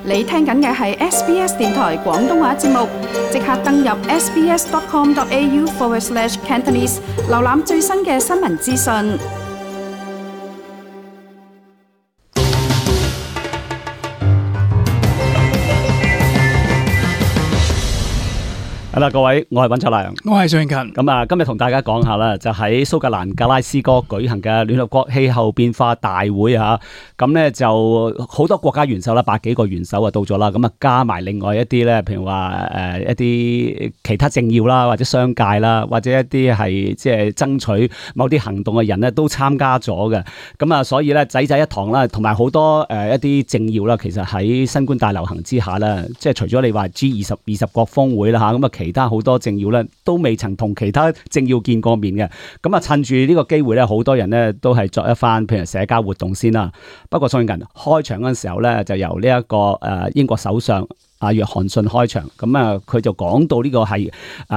你聽緊嘅係 SBS 電台廣東話節目，即刻登入 sbs.com.au/Cantonese 瀏覽最新嘅新聞資訊。 係啦，各位，我係溫卓良， 我係尚勤。 咁啊，今日同大家講下啦，就喺蘇格蘭格拉斯哥舉行嘅聯合國氣候變化大會啊。咁咧就好多國家元首啦，100幾個元首啊到咗啦。咁啊加埋另外一啲咧，譬如話一啲其他政要啦，或者商界啦，或者一啲係即係爭取某啲行動嘅人咧，都參加咗嘅。咁啊，所以咧仔仔一堂啦，同埋好多一啲政要啦，其實喺新冠大流行之下咧，即係除咗你話 G20國峰會啦嚇，咁啊其他好多政要咧都未曾同其他政要見過面嘅，咁啊趁住呢個機會咧，好多人咧都係作一番譬如社交活動先啦。不過最近開場嗰陣時候咧，就由呢一個英國首相約翰遜開場，咁啊佢就講到呢個係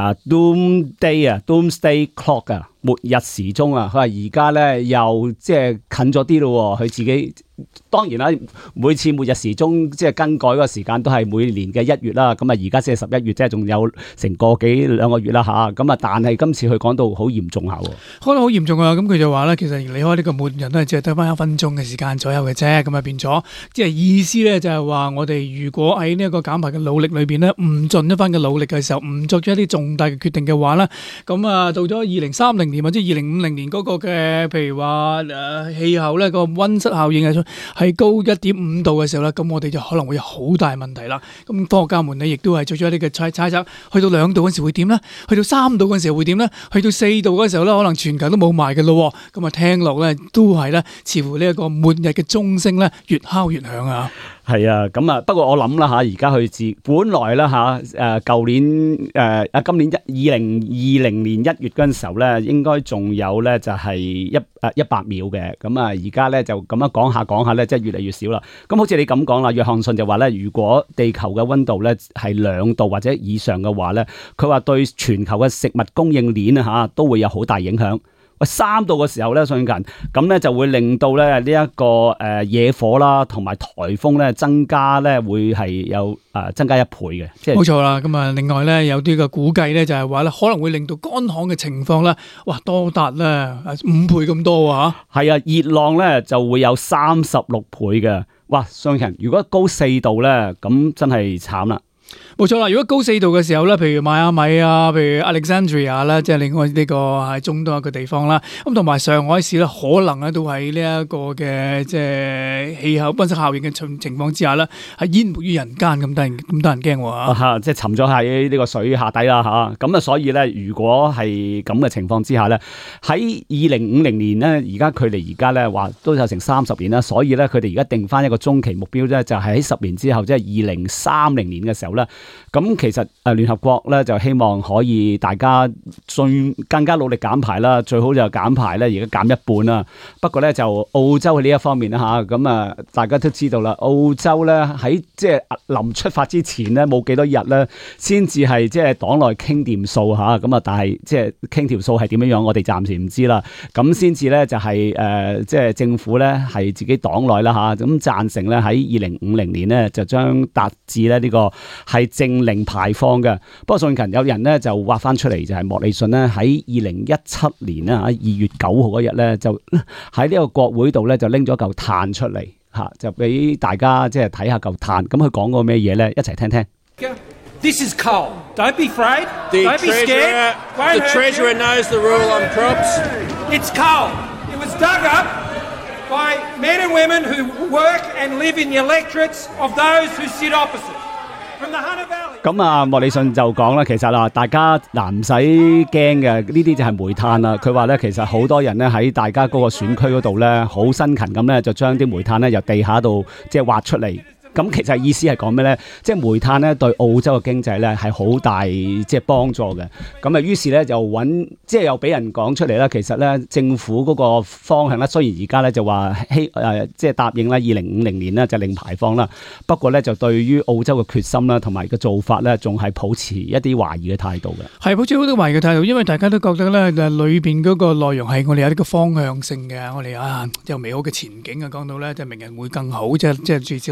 Doomsday Clock 啊，末日時鐘啊。佢話而家咧又即係近咗啲咯，佢自己。當然啦，每次末日時鐘即係更改嗰個時間都係每年嘅1月啦。咁啊，而家先係11月，即係仲有成個幾兩個月啦吓。咁啊，但係今次佢講到好嚴重下， 講得好嚴重啊！咁佢就話咧，其實離開呢個末日都係只係得翻1分鐘嘅時間左右嘅啫。咁啊變咗，即係意思咧就係話，我哋如果喺呢一個減排嘅努力裏邊咧，唔盡一番嘅努力嘅時候，唔作出一啲重大嘅決定嘅話咧，咁啊到咗2030年或者2050年嗰個嘅，譬如話氣候咧個溫室效應係高1.5度嘅時候咧，咁我哋就可能會有好大問題啦。咁科學家們咧亦都係做咗一啲嘅猜測，去到2度嗰時會點咧？去到3度嗰時會點咧？去到4度嗰時候咧，可能全球都冇埋嘅咯。咁啊聽落咧都係咧，似乎呢一個末日嘅鐘聲咧越敲越響啊！ 係啊，咁啊，不過我諗啦吓，而家佢本來啦吓，舊年今年2020年1月嗰陣時候咧，應該仲有咧就係100秒嘅，咁啊而家咧就咁樣講下咧，即係越嚟越少啦。咁好似你咁講啦，約翰遜就話咧，如果地球嘅溫度咧係2度或者以上嘅話咧，佢話對全球嘅食物供應鏈啊吓都會有好大影響。3度嘅時候咧，最近咁咧就會令到咧呢一個野火啦，同埋颱風咧增加咧，會係有增加1倍嘅，即係冇錯啦。咁啊，另外咧有啲嘅估計咧就係話咧，可能會令到乾旱嘅情況咧，哇多達咧5倍咁多啊！ 係啊，熱浪咧就會有36倍嘅。哇，最近如果高4度咧，咁真係慘啦。 冇錯啦，如果高4度嘅時候咧，譬如邁阿密啊，譬如 Alexandria 啦，即係另外呢個係中東一個地方啦，咁同埋上海市咧，可能咧都喺呢一個嘅即係氣候溫室效應嘅情況之下咧，係淹沒於人間，咁得人驚喎即係沉咗喺呢個水下底啦吓。咁啊，所以咧，如果係咁嘅情況之下咧，喺2050年咧，而家距離而家咧話都有成30年啦，所以咧佢哋而家定翻一個中期目標咧，就係喺10年之後，即係2030年嘅時候咧。咁其實聯合國咧就希望可以大家更加努力減排啦，最好就減排咧而家減一半啦。不過咧就澳洲喺呢一方面啦吓，咁啊大家都知道啦，澳洲咧喺即係臨出發之前咧冇幾多日咧，先至係即係黨內傾掂數吓，咁啊但係即係傾條數係點樣樣，我哋暫時唔知啦。咁先至咧就係即係政府咧係自己黨內啦吓，咁贊成咧喺2050年咧就將達至咧呢個係淨零排放嘅。不過最近有人咧就挖翻出嚟，就係莫里遜咧喺2017年咧2月9號嗰日咧就喺呢個國會度咧就拎咗嚿炭出嚟吓，就俾大家即係睇下嚿炭。咁佢講過咩嘢咧？一齊聽聽。 This is coal. Don't be afraid. Don't be scared. The Treasurer knows the rule on crops. It's coal. It was dug up by men and women who work and live in the electorates of those who sit opposite. 咁啊，莫里遜就講啦，其實啦，大家唔使驚嘅，呢啲就係煤炭啦。佢話咧，其實好多人咧喺大家嗰個選區嗰度咧，好辛勤咁咧，就將啲煤炭咧由地下度即係挖出嚟。咁其實意思係講咩咧？即係煤炭咧對澳洲嘅經濟咧係好大即係幫助嘅。咁啊，於是咧就即係又俾人講出嚟啦。其實咧政府嗰個方向咧，雖然而家咧就話即係答應啦，2050年咧就零排放啦。不過咧就對於澳洲嘅決心啦，同埋個做法咧，仲係抱持一啲懷疑嘅態度嘅。 係抱持好多懷疑嘅態度，因為大家都覺得咧裏邊嗰個內容係我哋有呢個方向性嘅，我哋有美好嘅前景啊，講到咧即係明日會更好，即係諸如此類嘅聲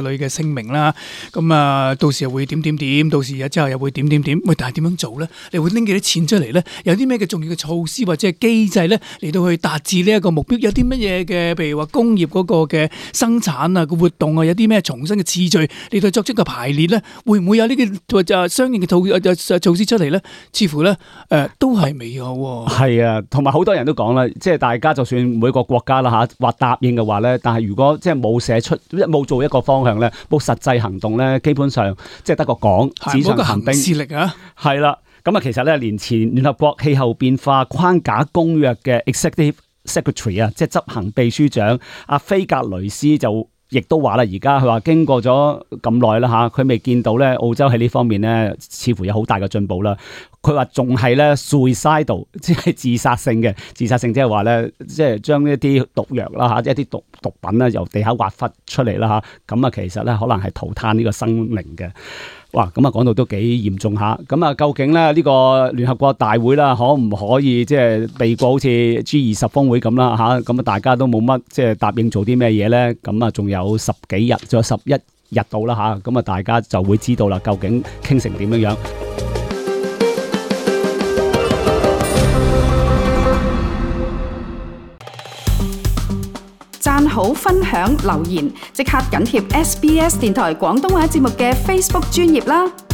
明啦。咁啊，到時又會點，到時之後又會點。喂，但係點樣做咧？你會拎幾多錢出嚟咧？有啲咩嘅重要嘅措施或者係機制咧，嚟到去達至呢一個目標？有啲乜嘢嘅，譬如話工業嗰個嘅生產啊、個活動啊，有啲咩重新嘅次序嚟到作出個排列咧？會唔會有呢個相應嘅措施出嚟咧？似乎咧都係未有。 係啊，同埋好多人都講啦，即係大家就算每個國家啦嚇話答應嘅話咧，但係如果即係冇寫出冇做一個方向咧，冇實際行動咧，基本上即係得個講，紙上談兵。事力啊，係啦。咁啊，其實咧，年前聯合國氣候變化框架公約嘅 Executive Secretary 啊，即係執行秘書長阿菲格雷斯就亦都話啦，而家佢話經過咗咁耐啦嚇，佢未見到咧澳洲喺呢方面咧，似乎有好大嘅進步啦。佢話仲係咧 suicidal， 即係自殺性嘅，即係話咧，即係將一啲毒藥啦嚇，一啲毒品啦由地下挖忽出嚟啦嚇，咁啊其實咧可能係塗炭呢個生靈嘅。哇，咁啊講到都幾嚴重下，咁啊究竟咧呢個聯合國大會啦，可唔可以即係避過好似 G20 峰會咁啦嚇？咁啊大家都冇乜即係答應做啲咩嘢咧？咁啊仲有10幾日，仲有11日到啦嚇，咁啊大家就會知道啦，究竟傾成點樣樣。 讚好、分享、留言，即刻緊貼SBS 電台廣東話節目嘅 Facebook 專頁啦！